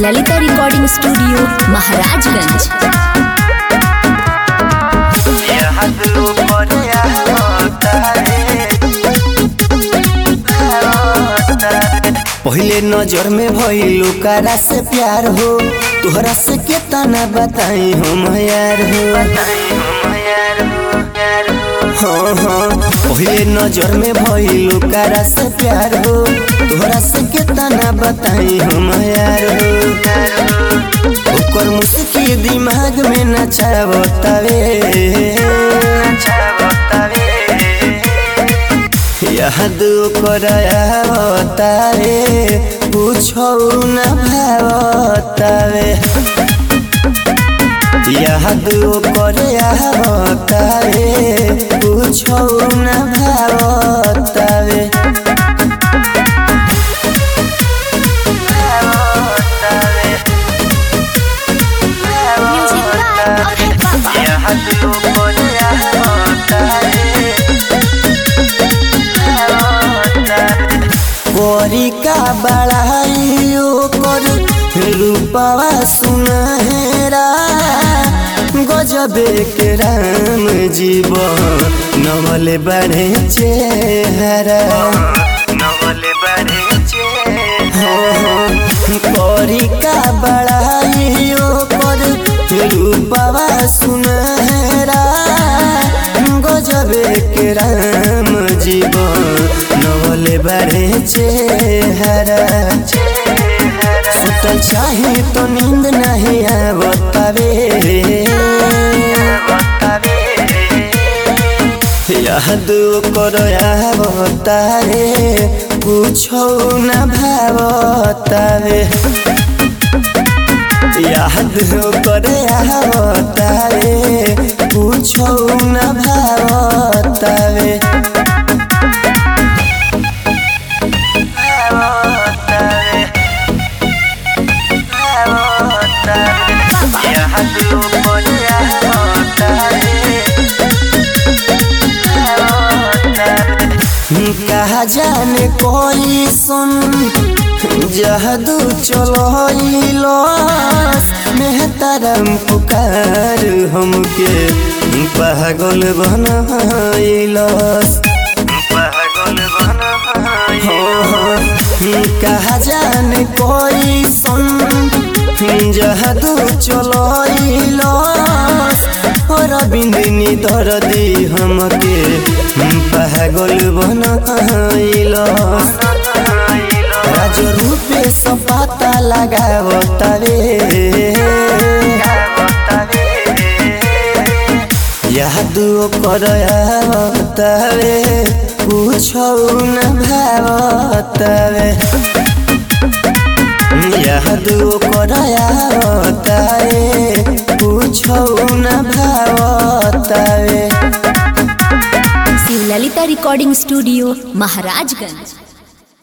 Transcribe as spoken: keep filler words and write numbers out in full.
Lalita recording studio Maharajganj. पहले नजर में भइल ओकरा से प्यार हो, तोहरा से केतना बताई हम यार हो। हाँ हाँ पहले नजर में भइल ओकरा से प्यार हो, तोहरा से केतना बताई हम यार हो। ओकर मुस्की दिमाग में नचावतावे याद करावतावे पूछो न भावतावे याद करावतावे पूछो न भावतावे। कोरी का बड़ाई ओकर रूपवा सुनहरा, गजबे के राम जीवन नवल बड़े चेहरा। कोरी का बड़ाई ओकर रूपवा सुनहरा, गजबे के राम जीवन नवल बड़े चेहरा। सुतल चाहे तो नींद नहीं आवतावे याद करावतावे पूछो न भावतावे याद करावतावे पूछो न भावतावे। कहा जाने कोई सुन जादू चलो मेहतरम पुकार हमके पागल बनाइलस। कहा जाने कोई सुन जादू चलो और बिंदनी दर्दी हमके पागल बनाइलस। राज रूपे सब पता लगावतावे याद करावतावे पूछो न भावतावे याद करावतावे पूछो न भावतावे। Lalita recording studio Maharajganj.